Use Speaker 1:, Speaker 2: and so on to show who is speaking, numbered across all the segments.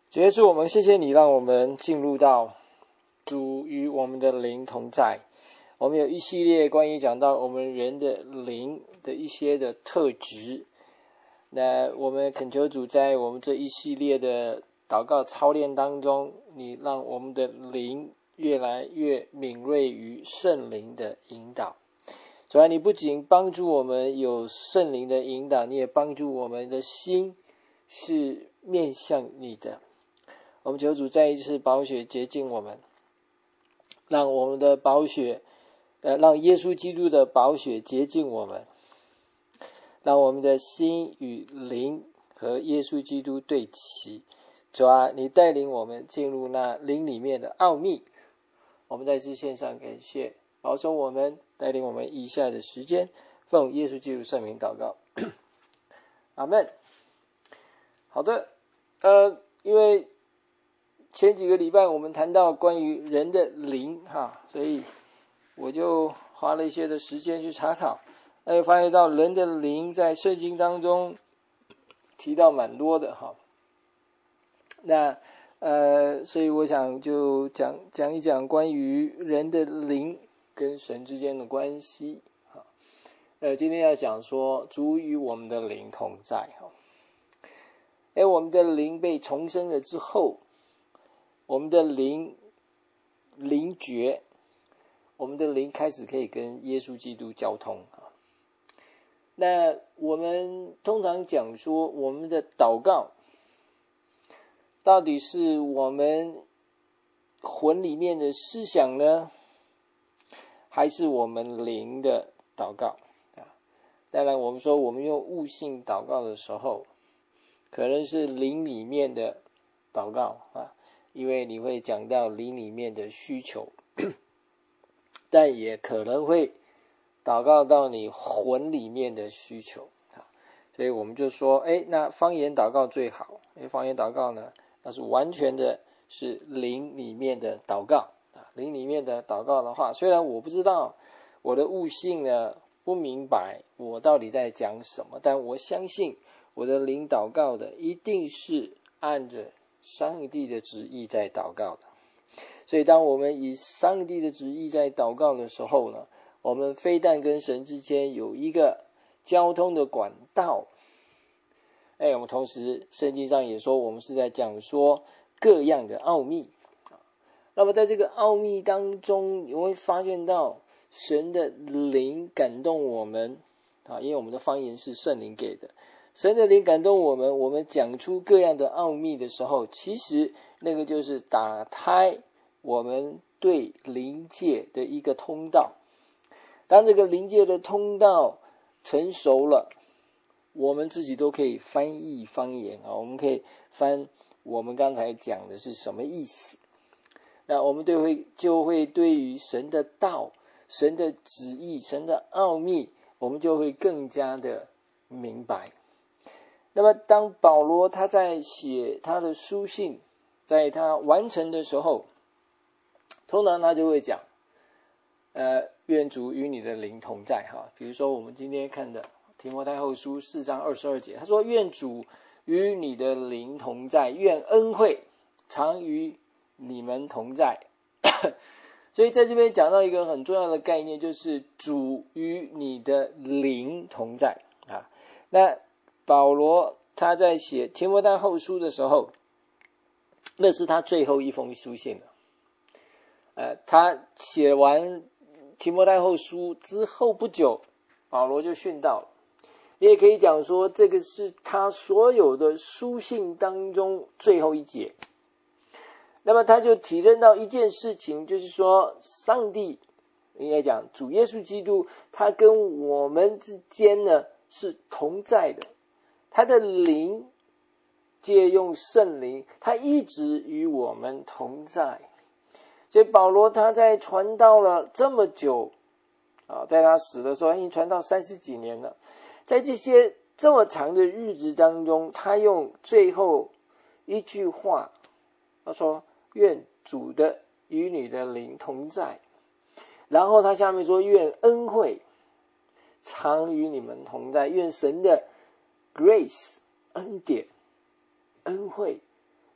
Speaker 1: 主耶稣，我们谢谢你，让我们进入到主与我们的灵同在。我们有一系列关于讲到我们人的灵的一些的特质。那我们恳求主在我们这一系列的祷告操练当中，你让我们的灵越来越敏锐于圣灵的引导。主啊，你不仅帮助我们有圣灵的引导，你也帮助我们的心是面向你的。我们求主再一次宝血洁净我们，让我们的宝血让耶稣基督的宝血洁净我们，让我们的心与灵和耶稣基督对齐。主啊，你带领我们进入那灵里面的奥秘。我们再次献上感谢，保守我们，带领我们以下的时间，奉耶稣基督圣名祷告。阿们。好的，因为前几个礼拜我们谈到关于人的灵所以我就花了一些的时间去查考，发现到人的灵在圣经当中提到蛮多的那所以我想就讲一讲关于人的灵跟神之间的关系。今天要讲说主与我们的灵同在。我们的灵被重生了之后，我们的灵觉，我们的灵开始可以跟耶稣基督交通。那我们通常讲说，我们的祷告到底是我们魂里面的思想呢，还是我们灵的祷告？当然我们说我们用悟性祷告的时候，可能是灵里面的祷告因为你会讲到灵里面的需求，但也可能会祷告到你魂里面的需求。所以我们就说那方言祷告最好，因为方言祷告呢，那是完全的是灵里面的祷告。灵里面的祷告的话，虽然我不知道我的悟性呢不明白我到底在讲什么，但我相信我的灵祷告的一定是按着上帝的旨意在祷告的。所以当我们以上帝的旨意在祷告的时候呢，我们非但跟神之间有一个交通的管道，我们同时圣经上也说我们是在讲说各样的奥秘。那么在这个奥秘当中，你会发现到神的灵感动我们因为我们的方言是圣灵给的，神的灵感动我们，我们讲出各样的奥秘的时候，其实那个就是打开我们对灵界的一个通道。当这个灵界的通道成熟了，我们自己都可以翻译方言我们可以翻我们刚才讲的是什么意思。那我们就会对于神的道、神的旨意、神的奥秘，我们就会更加的明白。那么当保罗他在写他的书信，在他完成的时候，通常他就会讲愿主与你的灵同在比如说我们今天看的提摩太后书4章22节，他说愿主与你的灵同在，愿恩惠常与你们同在。所以在这边讲到一个很重要的概念，就是主与你的灵同在那保罗他在写提摩太后书的时候，那是他最后一封书信了。他写完提摩太后书之后不久，保罗就殉道了。你也可以讲说，这个是他所有的书信当中最后一节。那么他就体认到一件事情，就是说上帝应该讲主耶稣基督，他跟我们之间呢是同在的，他的灵借用圣灵，他一直与我们同在。所以保罗他在传道了这么久在他死的时候已经传道30几年了，在这些这么长的日子当中，他用最后一句话，他说愿主的与你的灵同在，然后他下面说愿恩惠常与你们同在，愿神的 grace 恩典恩惠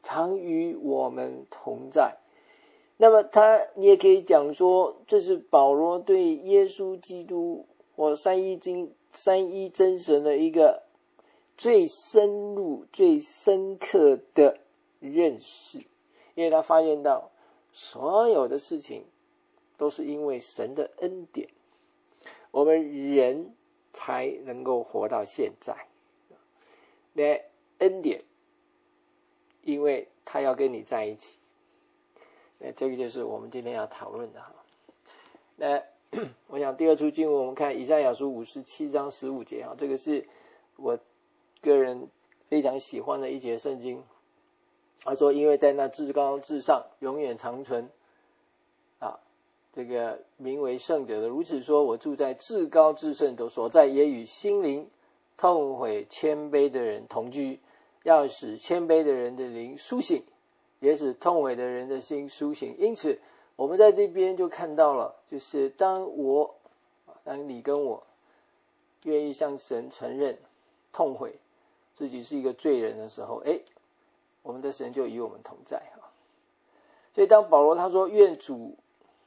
Speaker 1: 常与我们同在。那么你也可以讲说，这是保罗对耶稣基督或三一真神的一个最深入最深刻的认识，因为他发现到所有的事情都是因为神的恩典，我们人才能够活到现在。那恩典，因为他要跟你在一起，那这个就是我们今天要讨论的。那我想第二处经文我们看以赛亚书57章15节，这个是我个人非常喜欢的一节圣经。他说，因为在那至高至上永远长存这个名为圣者的，如此说，我住在至高至圣者所在，也与心灵痛悔谦卑的人同居，要使谦卑的人的灵苏醒，也使痛悔的人的心苏醒。因此我们在这边就看到了，就是当你跟我愿意向神承认痛悔自己是一个罪人的时候，我们的神就与我们同在。所以当保罗他说愿主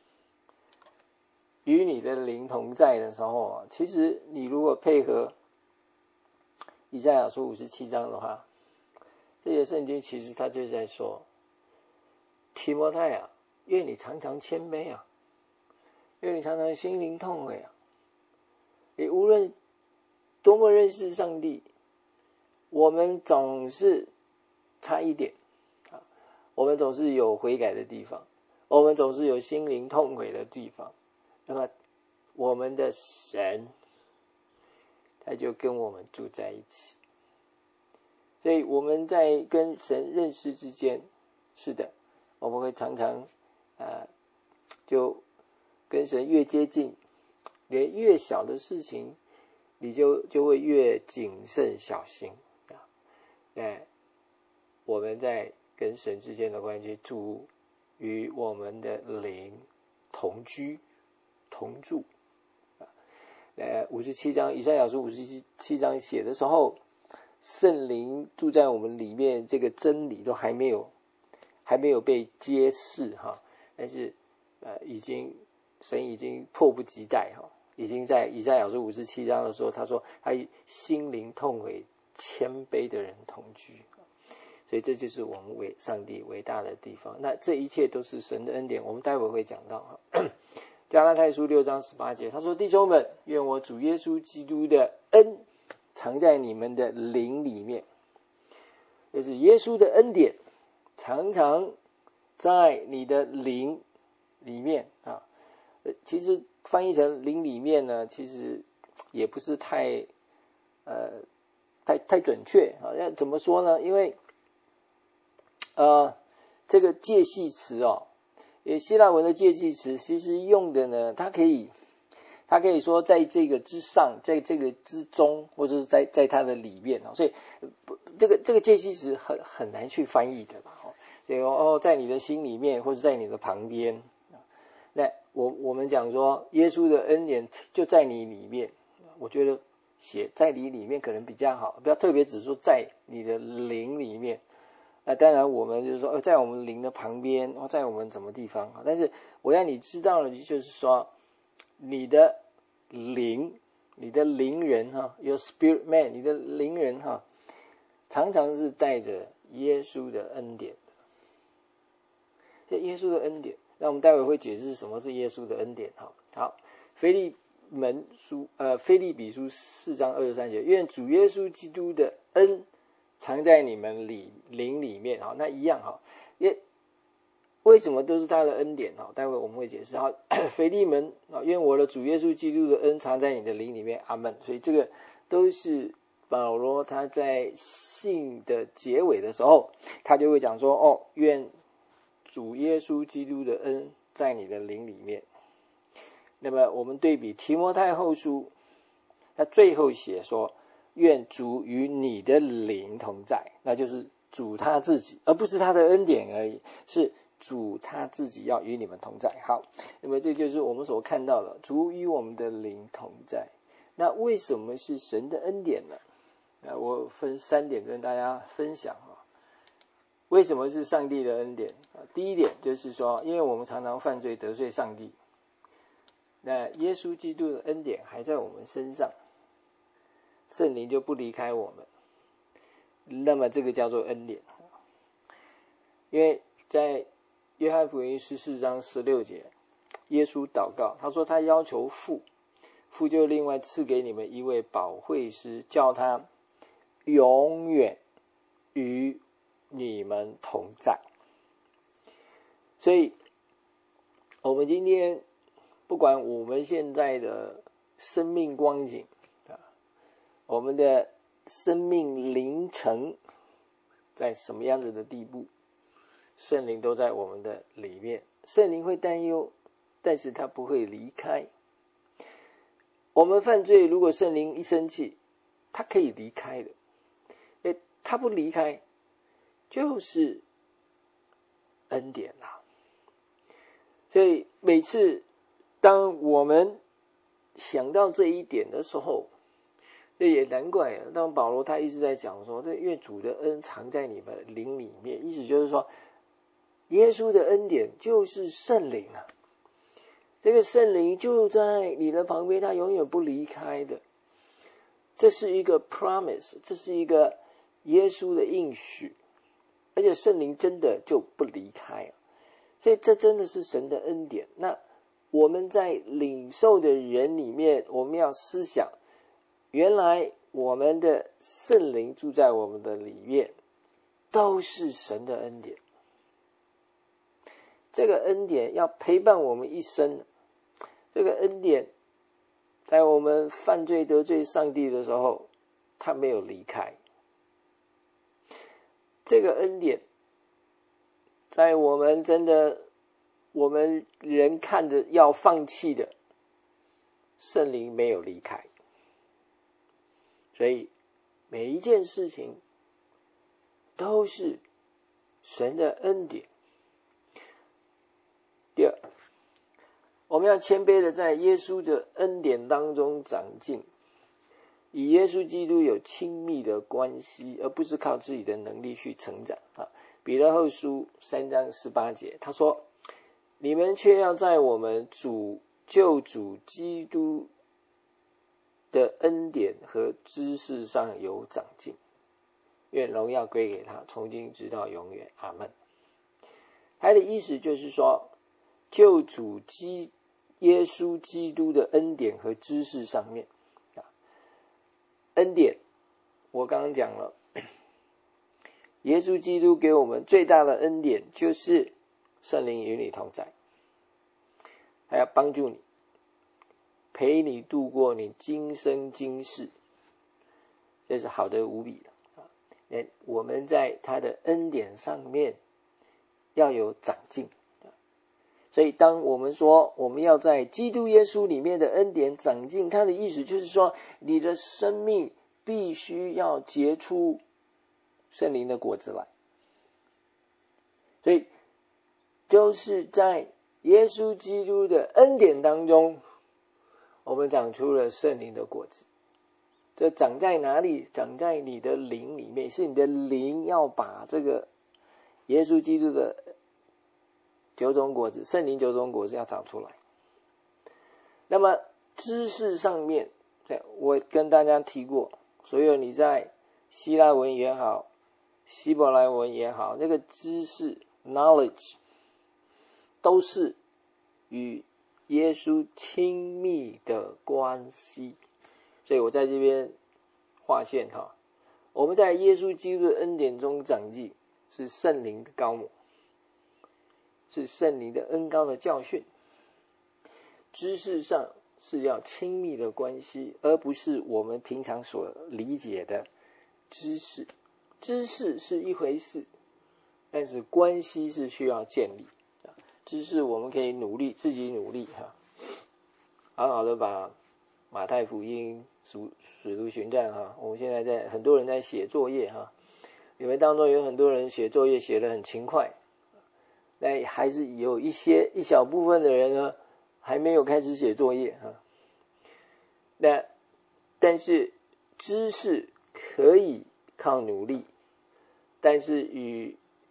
Speaker 1: 与你的灵同在的时候，其实你如果配合以赛亚书57章的话，这些圣经其实他就在说，提摩太啊，愿你常常谦卑啊，愿你常常心灵痛悔啊。你无论多么认识上帝，我们总是差一点，我们总是有悔改的地方，我们总是有心灵痛悔的地方。那么我们的神他就跟我们住在一起，所以我们在跟神认识之间，是的，我们会常常就跟神越接近，连越小的事情你就会越谨慎小心。我们在跟神之间的关系，主与我们的灵同居同住。57章以赛亚书57章写的时候，圣灵住在我们里面，这个真理都还没有被揭示但是神已经迫不及待已经在以赛亚书57章的时候，他说他与心灵痛悔谦卑的人同居。所以这就是我们上帝伟大的地方。那这一切都是神的恩典，我们待会会讲到加拉太书6章18节，他说，弟兄们，愿我主耶稣基督的恩藏在你们的灵里面。就是耶稣的恩典常常在你的灵里面其实翻译成灵里面呢，其实也不是太准确要怎么说呢？因为这个介系词希腊文的介系词其实用的呢，它可以说在这个之上，在这个之中，或者是在它的里面所以这个介系词很难去翻译的所以在你的心里面，或者在你的旁边。那我们讲说耶稣的恩典就在你里面，我觉得写在你里面可能比较好，不要特别只说在你的灵里面。那当然我们就是说在我们灵的旁边，在我们什么地方但是我让你知道的就是说，你的灵人your spirit man， 你的灵人常常是带着耶稣的恩典。耶稣的恩典，那我们待会会解释什么是耶稣的恩典好，腓立比书4章23节，愿主耶稣基督的恩藏在你们灵里面那一样为什么都是他的恩典待会我们会解释腓利门愿我的主耶稣基督的恩藏在你的灵里面，阿们。所以这个都是保罗他在信的结尾的时候，他就会讲说愿主耶稣基督的恩在你的灵里面。那么我们对比提摩太后书，他最后写说愿主与你的灵同在，那就是主他自己，而不是他的恩典而已，是主他自己要与你们同在。好，那么这就是我们所看到的，主与我们的灵同在。那为什么是神的恩典呢？我分3点跟大家分享为什么是上帝的恩典？第一点就是说，因为我们常常犯罪得罪上帝，那耶稣基督的恩典还在我们身上，圣灵就不离开我们，那么这个叫做恩典。因为在约翰福音14章16节，耶稣祷告，他说他要求父就另外赐给你们一位保惠师，叫他永远与你们同在。所以我们今天不管我们现在的生命光景，我们的生命灵程在什么样子的地步，圣灵都在我们的里面。圣灵会担忧，但是他不会离开。我们犯罪，如果圣灵一生气，他可以离开的，他不离开就是恩典啦。所以每次当我们想到这一点的时候，这也难怪当保罗他一直在讲说，这愿主的恩藏在你们灵里面，意思就是说耶稣的恩典就是圣灵啊，这个圣灵就在你的旁边，他永远不离开的。这是一个 promise， 这是一个耶稣的应许，而且圣灵真的就不离开，所以这真的是神的恩典。那我们在领受的人里面，我们要思想，原来我们的圣灵住在我们的里面，都是神的恩典。这个恩典要陪伴我们一生，这个恩典在我们犯罪得罪上帝的时候，他没有离开。这个恩典在我们我们人看着要放弃的，圣灵没有离开。所以每一件事情都是神的恩典。第二，我们要谦卑的在耶稣的恩典当中长进，与耶稣基督有亲密的关系，而不是靠自己的能力去成长。彼得后书3章18节，他说，你们却要在我们救主基督的恩典和知识上有长进，愿荣耀归给他，从今直到永远，阿们。他的意思就是说，救主耶稣基督的恩典和知识上面，恩典我刚刚讲了，耶稣基督给我们最大的恩典就是圣灵与你同在，还要帮助你，陪你度过你今生今世，这是好的无比的。我们在他的恩典上面要有长进。所以当我们说我们要在基督耶稣里面的恩典长进，他的意思就是说，你的生命必须要结出圣灵的果子来。所以就是在耶稣基督的恩典当中，我们长出了圣灵的果子。这长在哪里？长在你的灵里面，是你的灵要把这个耶稣基督的9种果子，圣灵9种果子要长出来。那么知识上面，我跟大家提过，所有你在希腊文也好，希伯来文也好，那个知识 knowledge 都是与耶稣亲密的关系。所以我在这边划线我们在耶稣基督的恩典中长进，是圣灵的膏抹，是圣灵的恩膏的教训。知识上是要亲密的关系，而不是我们平常所理解的知识。知识是一回事，但是关系是需要建立。知识我们可以自己努力好好的把马太福音使徒行传我们现在很多人在写作业你们当中有很多人写作业写得很勤快，但还是有一小部分的人呢还没有开始写作业但是知识可以靠努力，但是与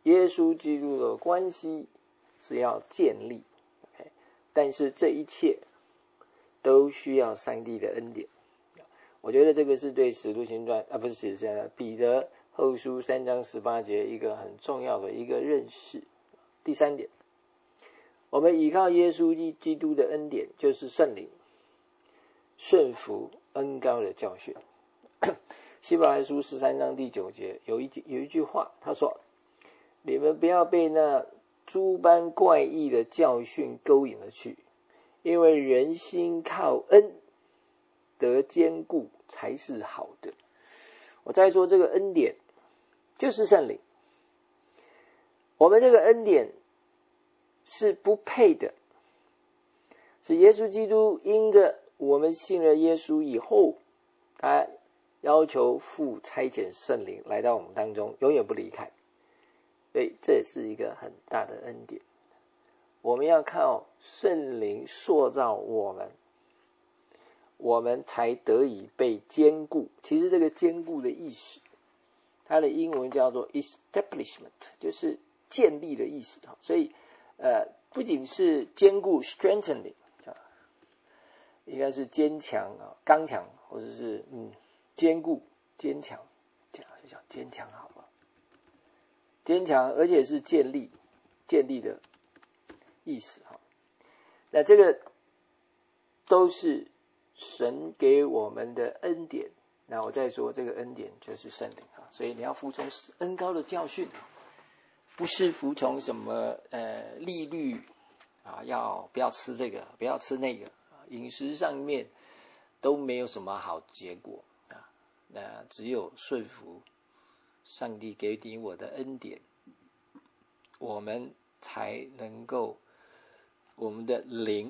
Speaker 1: 耶稣基督的关系是要建立，但是这一切都需要上帝的恩典。我觉得这个是对使徒行传不是使徒行传，彼得后书3章18节一个很重要的一个认识。第三点，我们依靠耶稣基督的恩典，就是圣灵顺服恩膏的教训。希伯来书13章第9节有一句话，他说：你们不要被那诸般怪异的教训勾引了去，因为人心靠恩得坚固才是好的。我再说，这个恩典就是圣灵，我们这个恩典是不配的，是耶稣基督因着我们信了耶稣以后，他要求父差遣圣灵来到我们当中，永远不离开。所以这是一个很大的恩典，我们要靠圣灵塑造我们，我们才得以被坚固。其实这个坚固的意思，它的英文叫做 establishment， 就是建立的意思。所以不仅是坚固 strengthening， 应该是坚强刚强，或者是坚固坚强，这样就讲坚强好了，坚强而且是建立的意思。那这个都是神给我们的恩典。那我再说，这个恩典就是圣灵所以你要服从恩膏的教训，不是服从什么利率不要吃这个，不要吃那个，饮食上面都没有什么好结果那只有顺服上帝给你我的恩典，我们才能够，我们的灵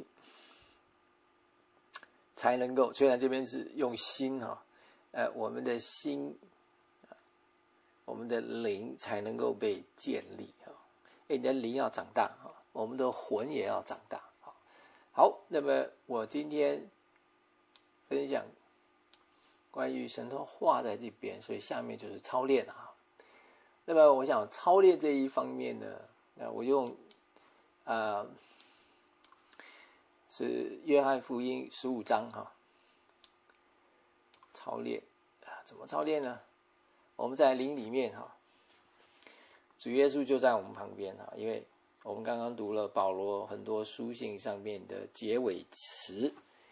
Speaker 1: 才能够，虽然这边是用心我们的心，我们的灵才能够被建立你的灵要长大我们的魂也要长大好，那么我今天分享关于神的话在这边，所以下面就是操练那么我想操练这一方面呢，我用是约翰福音15章操练怎么操练呢？我们在灵里面主耶稣就在我们旁边因为我们刚刚读了保罗很多书信上面的结尾词，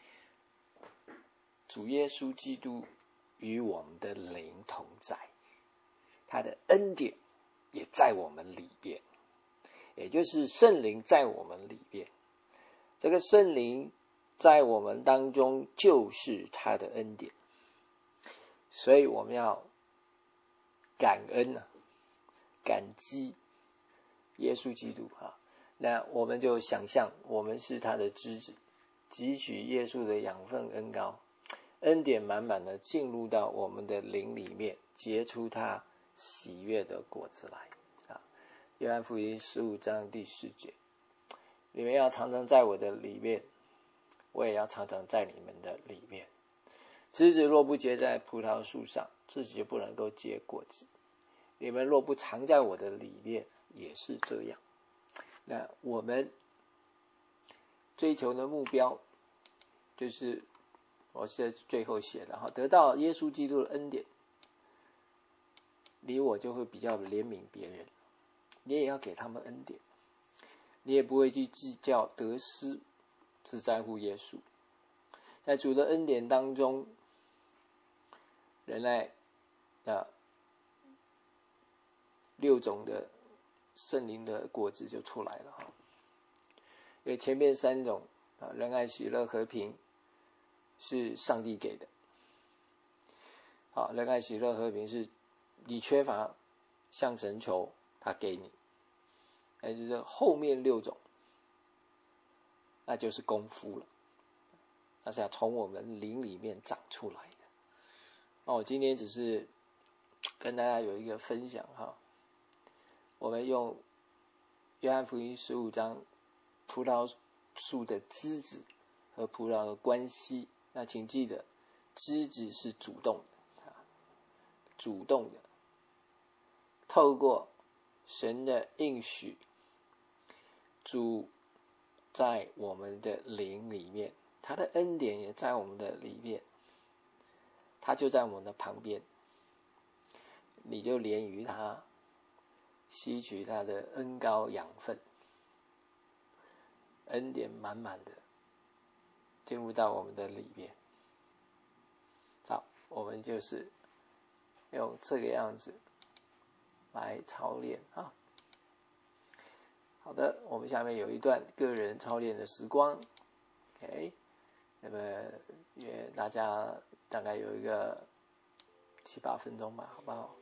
Speaker 1: 主耶稣基督与我们的灵同在，他的恩典也在我们里边，也就是圣灵在我们里边，这个圣灵在我们当中就是他的恩典，所以我们要感恩感激耶稣基督那我们就想象我们是他的枝子，汲取耶稣的养分恩膏，恩典满满的进入到我们的灵里面，结出他喜悦的果子来约翰福音15章第4节，你们要常常在我的里面，我也要常常在你们的里面。枝子若不结在葡萄树上，自己就不能够结果子，你们若不常在我的里面，也是这样。那我们追求的目标就是我是在最后写的得到耶稣基督的恩典，你我就会比较怜悯别人，你也要给他们恩典，你也不会去计较得失，只在乎耶稣。在主的恩典当中，原来6种的圣灵的果子就出来了因为前面3种仁爱喜乐和平是上帝给的仁爱喜乐和平是你缺乏向神求，他给你，也就是后面6种那就是功夫了，那是要从我们灵里面长出来的我今天只是跟大家有一个分享我们用约翰福音15章葡萄树的枝子和葡萄的关系，那请记得枝子是主动的透过神的应许主在我们的灵里面，他的恩典也在我们的里面，他就在我们的旁边，你就连于他，吸取他的恩膏养分，恩典满满的进入到我们的里面。好，我们就是用这个样子来操练啊。好的，我们下面有一段个人操练的时光 ，OK， 那么约大家大概有一个7、8分钟吧，好不好？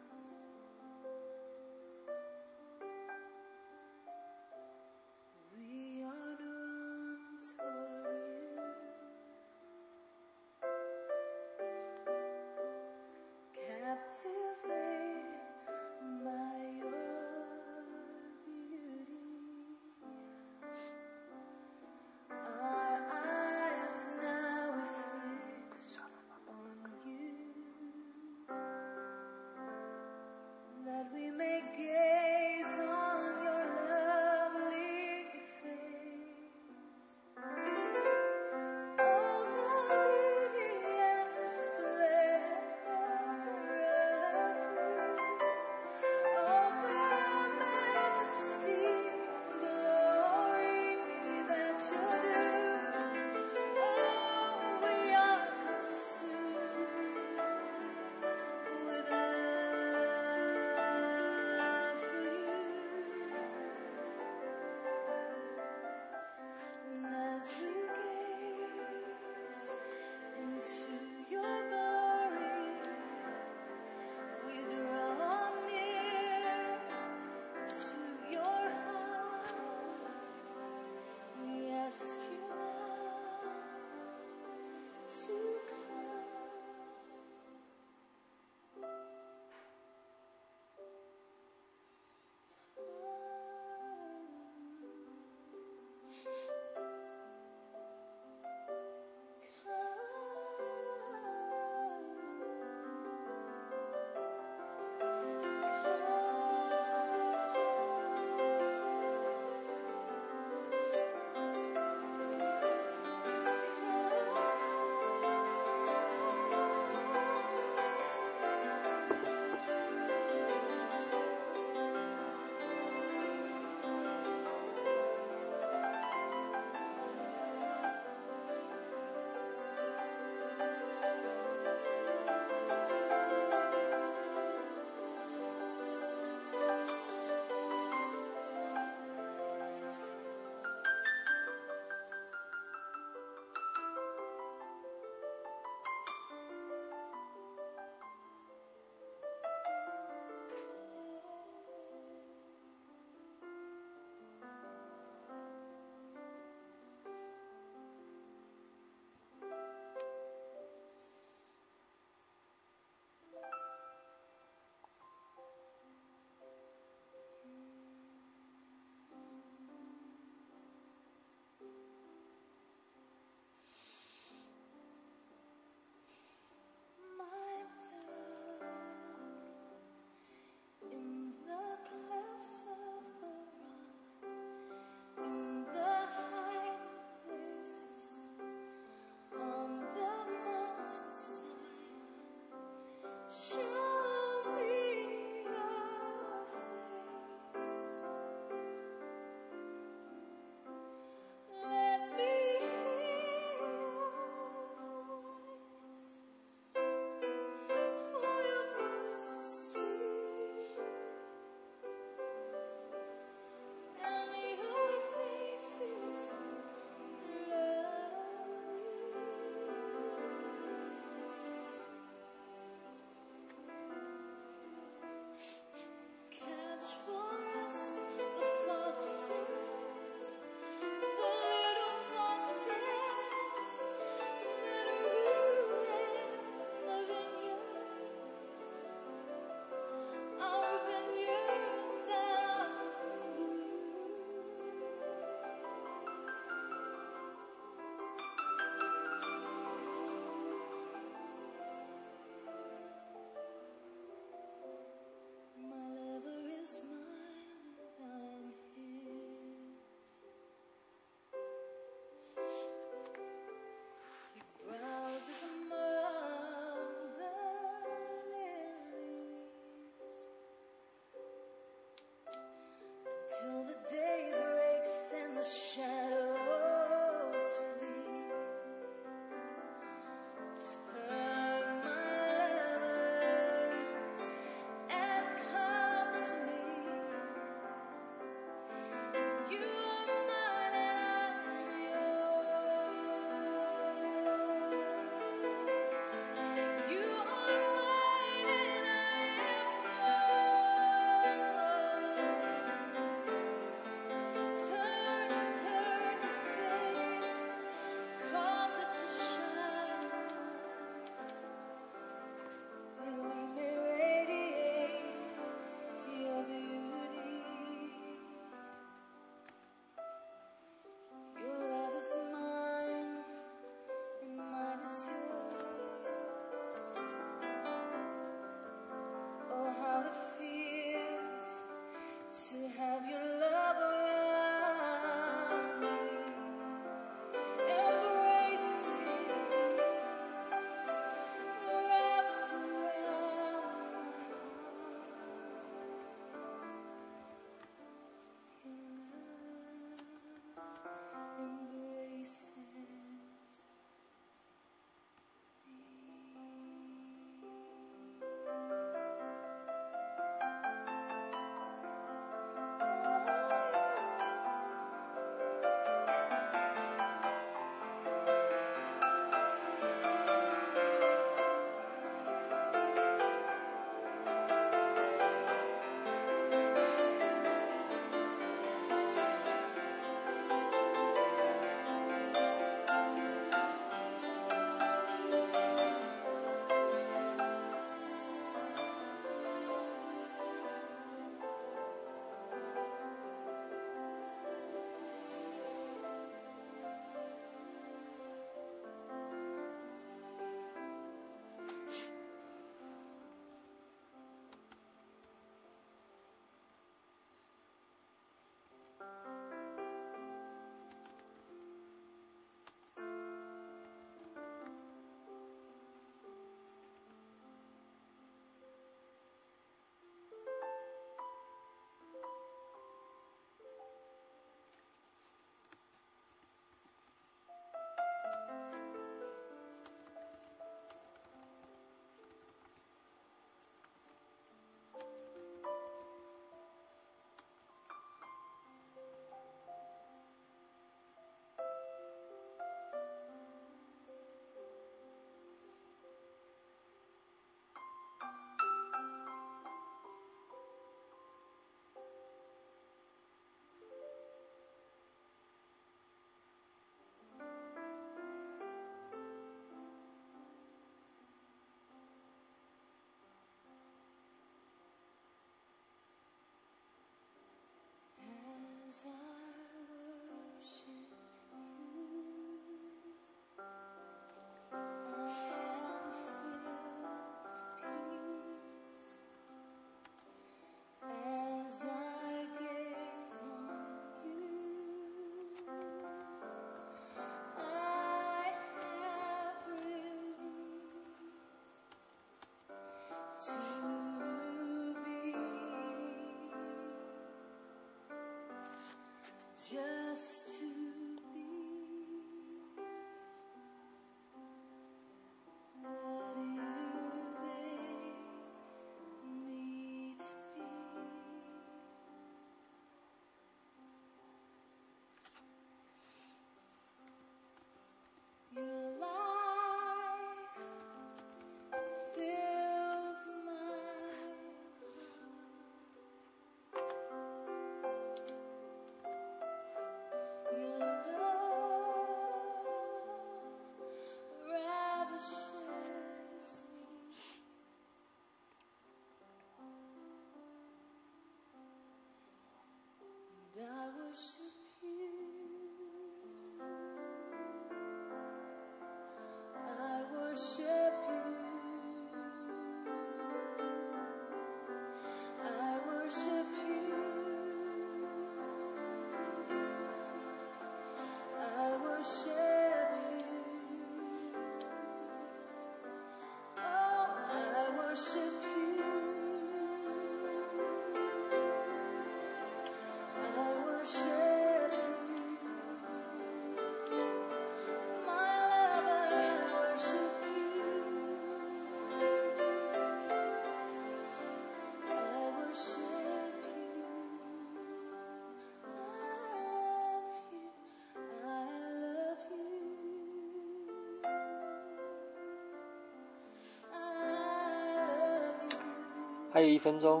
Speaker 1: 还有1分钟。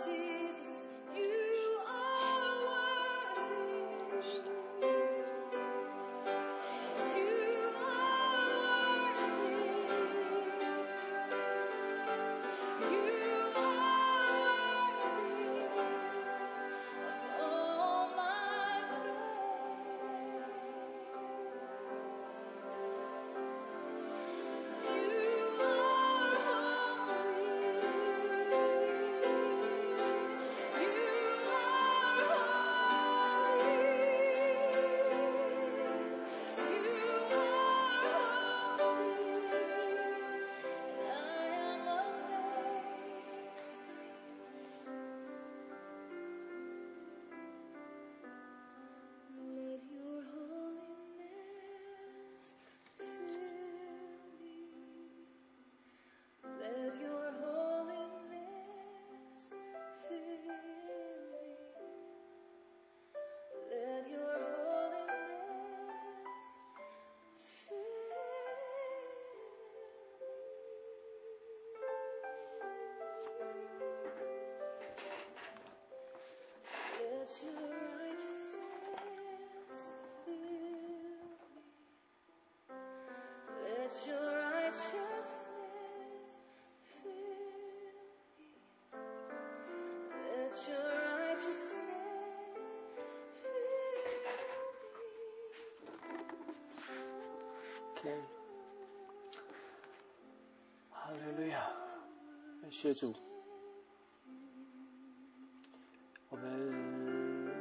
Speaker 1: 哈利路亚，感谢主。我们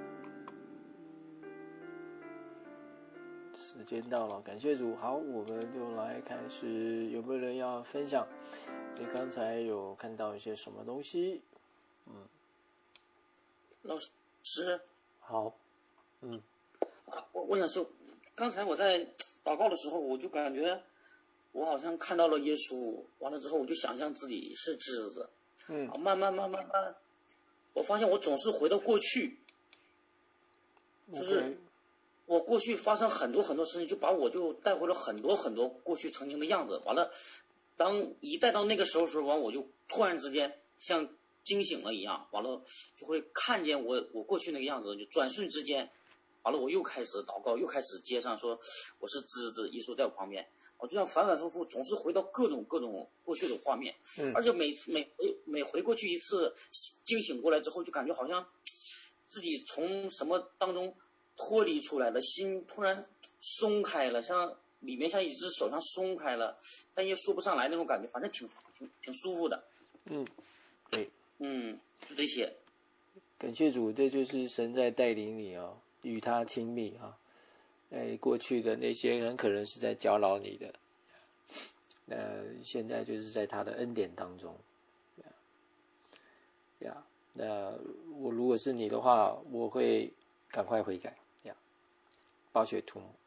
Speaker 1: 时间到了，感谢主。好，我们就来开始，有没有人要分享？你刚才有看到一些什么东西？
Speaker 2: 老师。
Speaker 1: 好。
Speaker 2: 我想说，刚才我在祷告的时候，我就感觉我好像看到了耶稣，完了之后我就想象自己是枝子。慢慢，我发现我总是回到过去，就是我过去发生很多事情，就把我就带回了很多过去曾经的样子。完了，当一带到那个时候，完我就突然之间像惊醒了一样，完了就会看见我过去那个样子，就转瞬之间，完了我又开始祷告，又开始接上说我是枝子，耶稣在我旁边，我就像反反复复总是回到各种过去的画面。而且每回过去一次惊醒过来之后，就感觉好像自己从什么当中脱离出来了，心突然松开了，像里面像一只手像松开了，但也说不上来那种感觉，反正挺舒服的。
Speaker 1: 对。
Speaker 2: 就这些。
Speaker 1: 感谢主，这就是神在带领你与他亲密过去的那些很可能是在搅扰你的，现在就是在他的恩典当中。那我如果是你的话，我会赶快悔改暴血涂抹，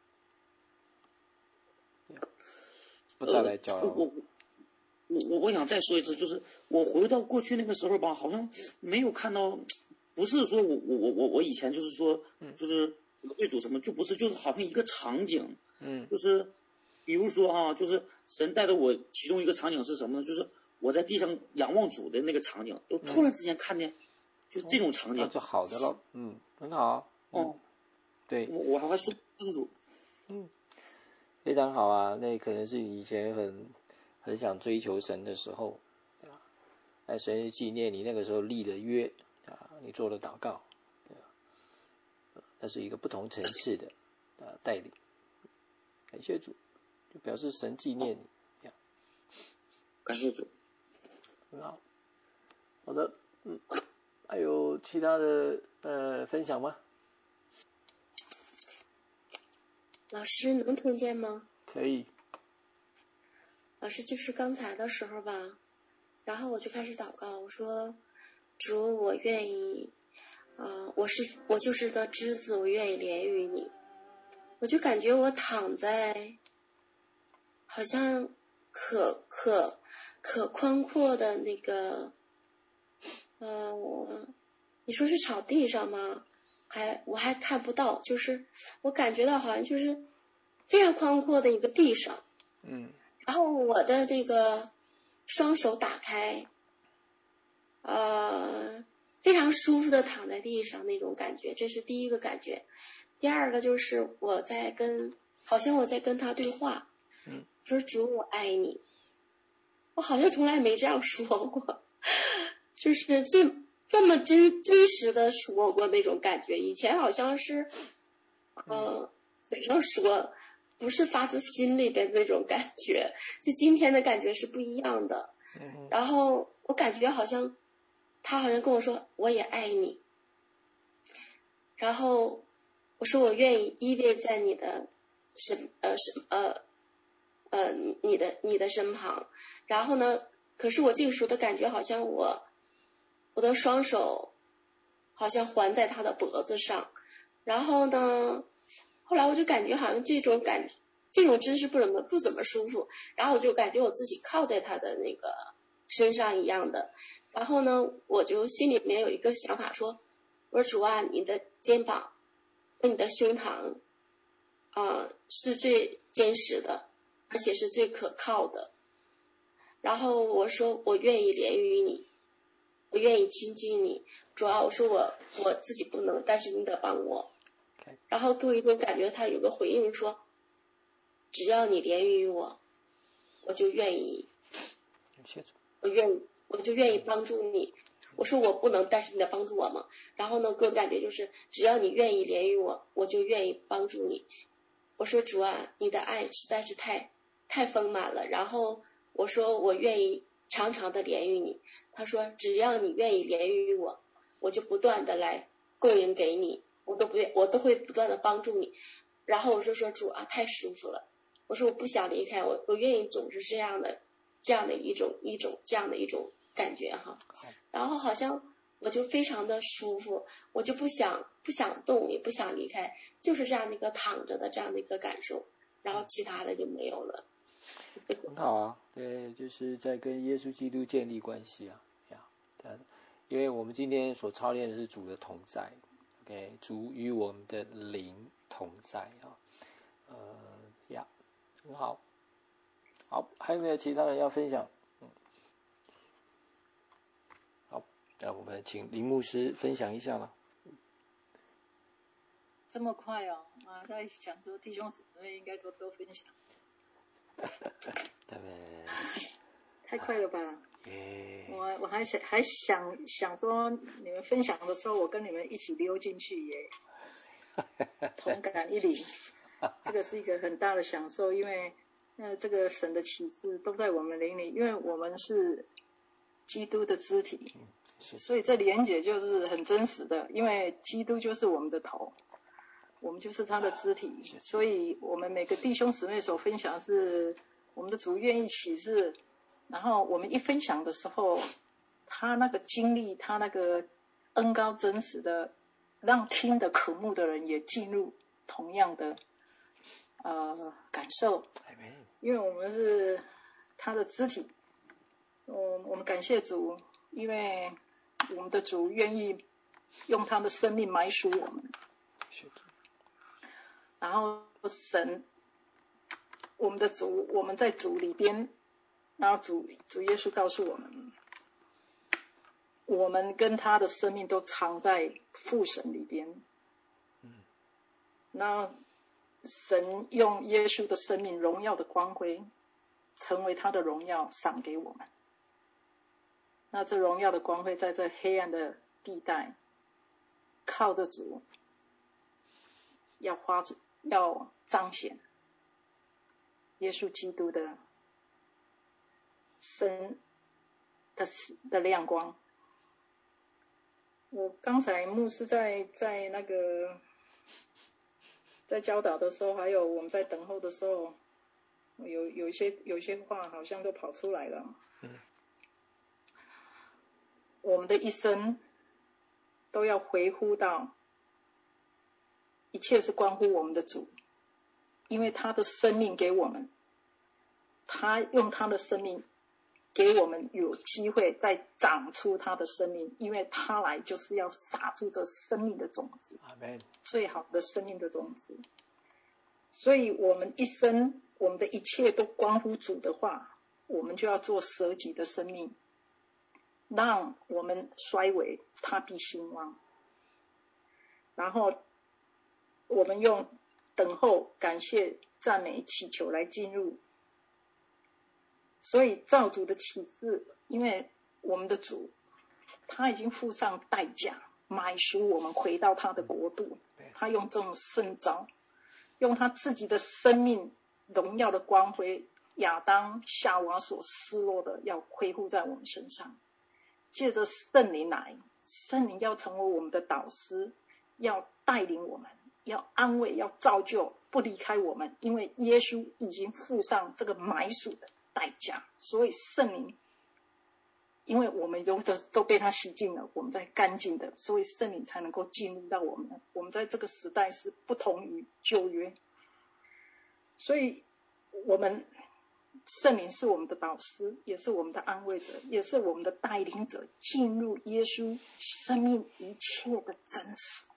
Speaker 1: 不再来搅扰
Speaker 2: 我想再说一次，就是我回到过去那个时候吧，好像没有看到，不是说我以前就是说，就是对主什么，就不是，就是好像一个场景，就是比如说就是神带的我其中一个场景是什么呢？就是我在地上仰望主的那个场景，都突然之间看见，就是这种场景，
Speaker 1: 那就好的了，很好。对，
Speaker 2: 我还说不清楚，
Speaker 1: 非常好啊，那可能是你以前很想追求神的时候，神纪念你那个时候立了约你做了祷告，那是一个不同层次的带领。感谢主，就表示神纪念你。
Speaker 2: 感谢主。
Speaker 1: 很好。好的，还有其他的分享吗？
Speaker 3: 老师能听见吗？
Speaker 1: 可以。
Speaker 3: 老师，就是刚才的时候吧，然后我就开始祷告，我说主，我愿意我就是个枝子，我愿意连于你。我就感觉我躺在好像可宽阔的那个你说是草地上吗？我还看不到，就是我感觉到好像就是非常宽阔的一个地上。然后我的这个双手打开， 常舒服的躺在地上那种感觉，这是第一个感觉。第二个就是好像我在跟他对话，说主我爱你，我好像从来没这样说过，就是这么真实的说过那种感觉。以前好像是嘴上说，不是发自心里边那种感觉，就今天的感觉是不一样的。然后我感觉他好像跟我说我也爱你，然后我说我愿意依偎在你的你的身旁。然后呢，可是我这个时候的感觉好像我的双手好像环在他的脖子上，然后呢，后来我就感觉好像这种姿势不怎么舒服，然后我就感觉我自己靠在他的那个身上一样的。然后呢，我就心里面有一个想法说，我说主啊，你的肩膀跟你的胸膛是最坚实的，而且是最可靠的。然后我说我愿意连于你，我愿意亲近你。主要我说我自己不能，但是你得帮我。然后给我一种感觉，他有个回应说，只要你连于我，我就愿意，我就愿意帮助你。我说我不能，但是你得帮助我嘛。然后呢，给我的感觉就是，只要你愿意连于我，我就愿意帮助你。我说主啊，你的爱实在是太丰满了。然后我说我愿意常常的连于你。他说只要你愿意连于我，我就不断的来供应给你，我都会不断的帮助你。然后我就说主啊，太舒服了。我说我不想离开，我愿意总是这样的一种感觉哈。然后好像我就非常的舒服，我就不想动，也不想离开，就是这样的一个躺着的这样的一个感受，然后其他的就没有了。
Speaker 1: 很好啊，对，就是在跟耶稣基督建立关系啊，因为我们今天所操练的是主的同在 ，OK， 主与我们的灵同在啊，很好，好，还有没有其他人要分享？好，那我们请林牧师分享一下了。
Speaker 4: 这么快哦，在想说弟兄姊妹应该都分享。
Speaker 1: 对不对？
Speaker 4: 太快了吧？我还想说，你们分享的时候，我跟你们一起溜进去耶，同感一领。这个是一个很大的享受，因为这个神的启示都在我们灵里，因为我们是基督的肢体，所以这连结就是很真实的，因为基督就是我们的头，我们就是他的肢体，所以我们每个弟兄姊妹所分享是我们的主愿意启示，然后我们一分享的时候，他那个经历，他那个恩高真实的，让听得渴慕的人也进入同样的感受，因为我们是他的肢体。我们感谢主，因为我们的主愿意用他的生命埋属我们，然后神，我们的主，我们在主里边，然后主耶稣告诉我们，我们跟他的生命都藏在父神里边。那神用耶稣的生命荣耀的光辉，成为他的荣耀赏给我们。那这荣耀的光辉在这黑暗的地带，靠着主要彰显耶稣基督的生的亮光。我刚才牧师在那个在教导的时候，还有我们在等候的时候，有些话好像都跑出来了。我们的一生都要回呼到，一切是关乎我们的主，因为他的生命给我们，他用他的生命给我们有机会再长出他的生命，因为他来就是要撒出这生命的种子，最好的生命的种子。所以我们一生，我们的一切都关乎主的话，我们就要做舍己的生命， 让我们衰微，他必兴旺。然后我们用等候、感谢、赞美、祈求来进入。所以造主的启示，因为我们的主他已经付上代价买赎我们回到他的国度，他用这种圣召，用他自己的生命荣耀的光辉，亚当夏娃所失落的要恢复在我们身上。借着圣灵来，圣灵要成为我们的导师，要带领我们，要安慰，要造就，不离开我们，因为耶稣已经付上这个买赎的代价。所以圣灵，因为我们都被他洗净了，我们在干净的，所以圣灵才能够进入到我们。我们在这个时代是不同于旧约，所以我们圣灵是我们的导师，也是我们的安慰者，也是我们的带领者，进入耶稣生命一切的真实。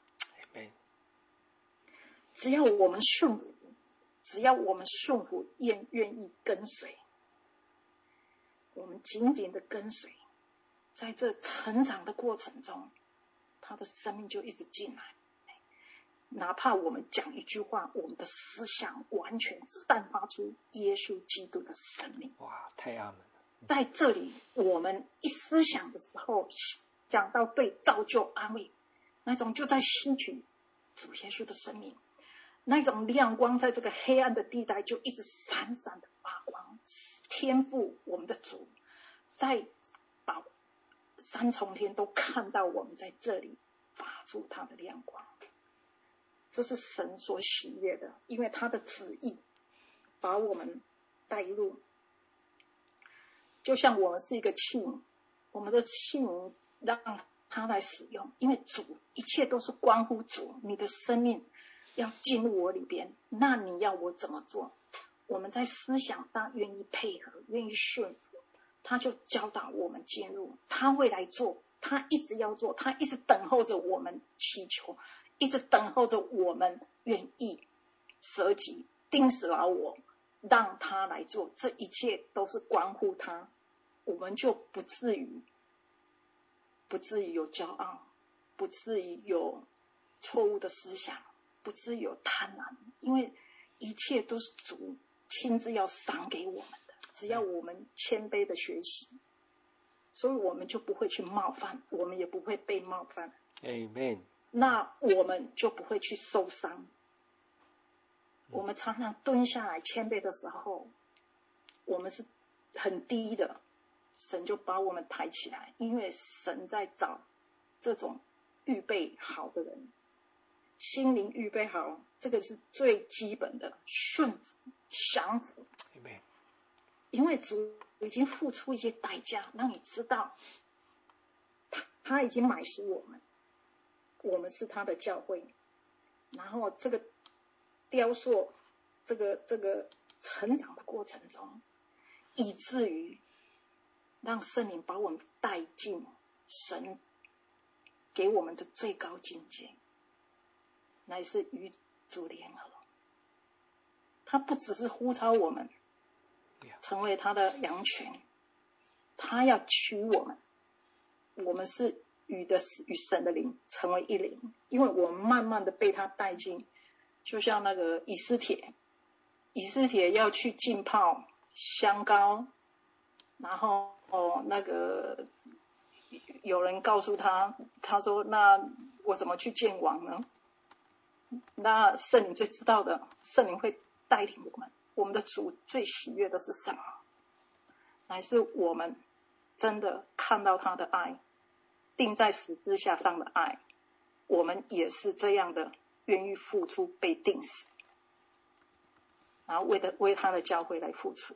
Speaker 4: 只要我们顺服，只要我们顺服，愿意跟随，我们紧紧的跟随，在这成长的过程中，他的生命就一直进来。哪怕我们讲一句话，我们的思想完全散发出耶稣基督的生命。
Speaker 1: 哇，太阿门了！
Speaker 4: 在这里，我们一思想的时候，讲到对造就安慰，那种就在吸取主耶稣的生命，那种亮光在这个黑暗的地带就一直闪闪的发光。天父，我们的主，在三重天都看到我们在这里发出他的亮光。这是神所喜悦的，因为他的旨意把我们带入，就像我们是一个器皿，我们的器皿让他来使用，因为主一切都是关乎主，你的生命要进入我里边，那你要我怎么做？我们在思想上愿意配合，愿意顺服，他就教导我们进入，他会来做，他一直要做，他一直等候着我们祈求，一直等候着我们愿意舍己钉死老我，让他来做，这一切都是关乎他，我们就不至于有骄傲，不至于有错误的思想，不至于有贪婪，因为一切都是主亲自要赏给我们的，只要我们谦卑的学习，所以我们就不会去冒犯，我们也不会被冒犯。
Speaker 1: Amen。
Speaker 4: 那我们就不会去受伤。我们常常蹲下来谦卑的时候，我们是很低的，神就把我们抬起来，因为神在找这种预备好的人，心灵预备好，这个是最基本的顺服降服。因为主已经付出一些代价，让你知道他已经买赎我们，我们是他的教会，然后这个雕塑这个成长的过程中，以至于让圣灵把我们带进神给我们的最高境界，乃是与主联合。他不只是呼召我们成为他的羊群，他要取我们，我们是与神的灵成为一灵，因为我们慢慢的被他带进，就像那个以斯帖要去浸泡香膏，然后那个有人告诉他说那我怎么去见王呢？那圣灵最知道的，圣灵会带领我们。我们的主最喜悦的是什么？乃是我们真的看到他的爱，钉在十字架上的爱，我们也是这样的愿意付出，被钉死，然后为他的教会来付出，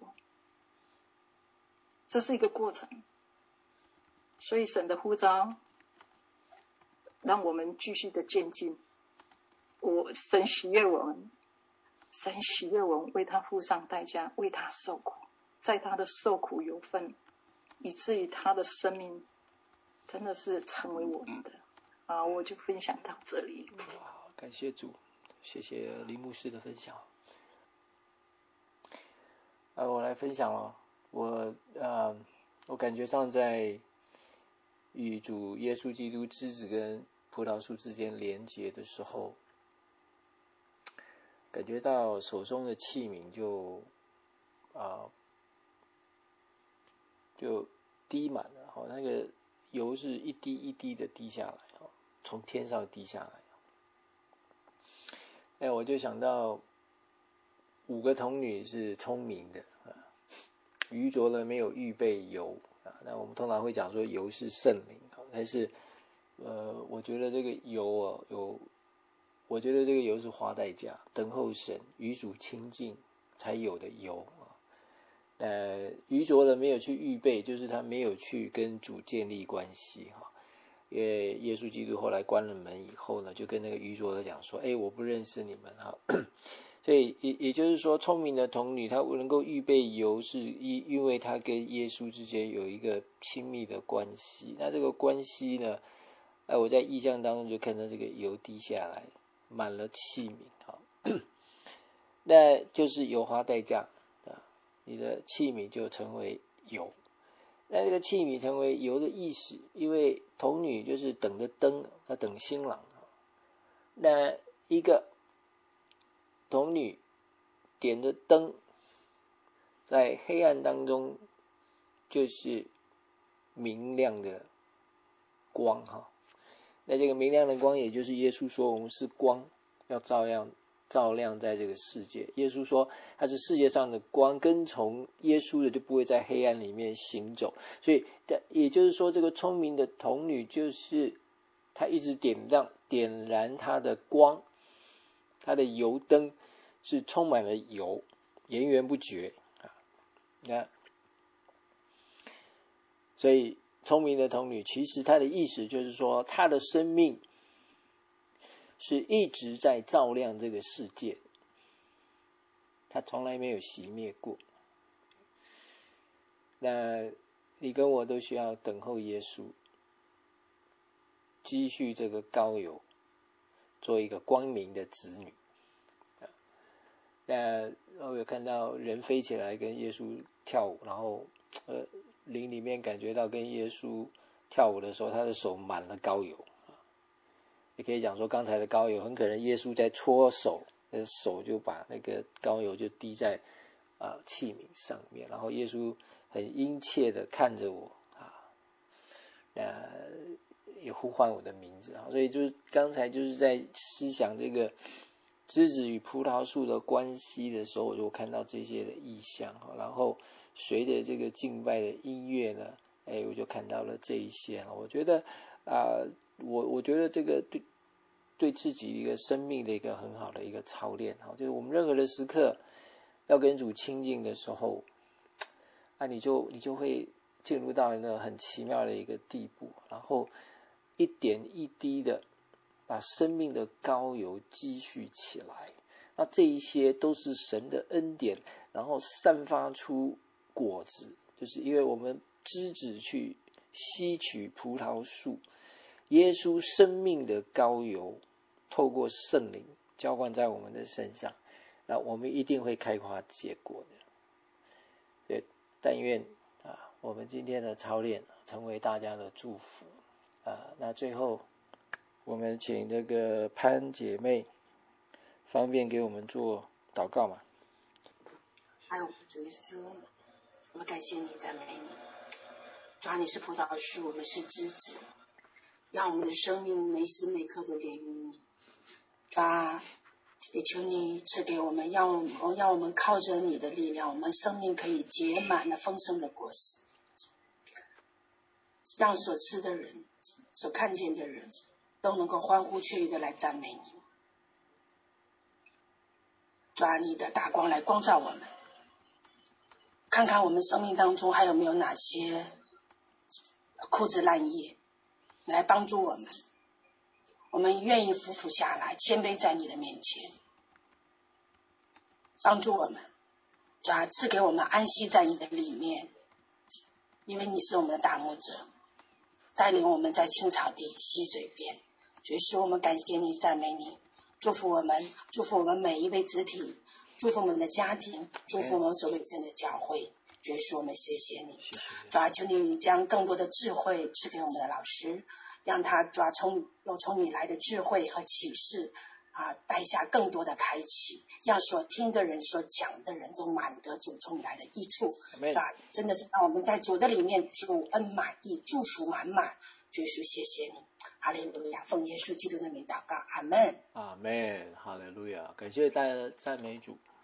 Speaker 4: 这是一个过程。所以神的呼召让我们继续的渐进，神喜悦我们，神喜悦我们为他付上代价，为他受苦，在他的受苦有份，以至于他的生命真的是成为我们的。我就分享到这里。
Speaker 1: 感谢主，谢谢林牧师的分享。我来分享了，我感觉上在与主耶稣基督枝子跟葡萄树之间连结的时候，感觉到手中的器皿就滴满了，那个油是一滴一滴的滴下来，从天上滴下来。我就想到5个童女是聪明的，愚拙了没有预备油。那我们通常会讲说油是圣灵，但是我觉得这个油我觉得这个油是花代价，等候神与主亲近才有的油。愚拙了没有去预备，就是他没有去跟主建立关系。因为耶稣基督后来关了门以后呢，就跟那个愚拙的讲说，我不认识你们。所以也就是说，聪明的童女她能够预备油，是因为她跟耶稣之间有一个亲密的关系。那这个关系呢，我在意象当中就看到这个油滴下来，满了器皿，那就是油花代价，你的器皿就成为油。那这个器皿成为油的意思，因为童女就是等着灯，她等新郎。那一个童女点着灯，在黑暗当中就是明亮的光。那这个明亮的光，也就是耶稣说我们是光，要照亮在这个世界。耶稣说他是世界上的光，跟从耶稣的就不会在黑暗里面行走。所以也就是说，这个聪明的童女就是他一直点燃他的光，他的油灯是充满了油，源源不绝。那所以聪明的童女，其实她的意思就是说，她的生命是一直在照亮这个世界，她从来没有熄灭过。那你跟我都需要等候耶稣，积蓄这个膏油，做一个光明的子女。那我有看到人飞起来跟耶稣跳舞，然后灵里面感觉到跟耶稣跳舞的时候，他的手满了膏油。也可以讲说，刚才的膏油很可能耶稣在搓手，手就把那个膏油就滴在器皿上面，然后耶稣很殷切的看着我，也呼唤我的名字。所以就是刚才就是在思想这个枝子与葡萄树的关系的时候，我就看到这些的意象，然后随着这个敬拜的音乐呢，我就看到了这一些。我觉得我觉得这个对自己一个生命的一个很好的一个操练，就是我们任何的时刻要跟主亲近的时候，你就会进入到一个很奇妙的一个地步，然后一点一滴的把生命的膏油积蓄起来。那这一些都是神的恩典，然后散发出果子，就是因为我们枝子去吸取葡萄树，耶稣生命的膏油透过圣灵浇灌在我们的身上，那我们一定会开花结果的。但愿我们今天的操练成为大家的祝福。那最后我们请这个潘姐妹方便给我们做祷告吗？
Speaker 5: 爱我们的主耶稣，我们感谢你，赞美你。主啊，你是葡萄树，我们是枝子，让我们的生命每时每刻都连于你。主啊，也求你赐给我们，让我们靠着你的力量，我们生命可以结满了丰盛的果实，让所吃的人、所看见的人都能够欢呼雀跃的来赞美你。主啊，你的大光来光照我们，看看我们生命当中还有没有哪些枯枝烂叶，来帮助我们。我们愿意俯伏下来，谦卑在你的面前，帮助我们。主啊，赐给我们安息在你的里面，因为你是我们的大牧者，带领我们在青草地、溪水边。主耶稣，我们感谢你，赞美你，祝福我们每一位肢体，祝福我们的家庭，祝福我们所领圣的教会。 主耶稣，我们谢谢你，主啊，求你将更多的智慧赐给我们的老师，让他主啊从你来的智慧和启示带下更多的开启，让所听的人所讲的人都满得主从你来的益处，是吧？真的是让我们在主的里面主恩满意，祝福满满。主耶稣谢谢你，哈利路亚，奉耶稣基督的名祷告，阿们，
Speaker 1: 阿们，哈利路亚，感谢大家赞美主。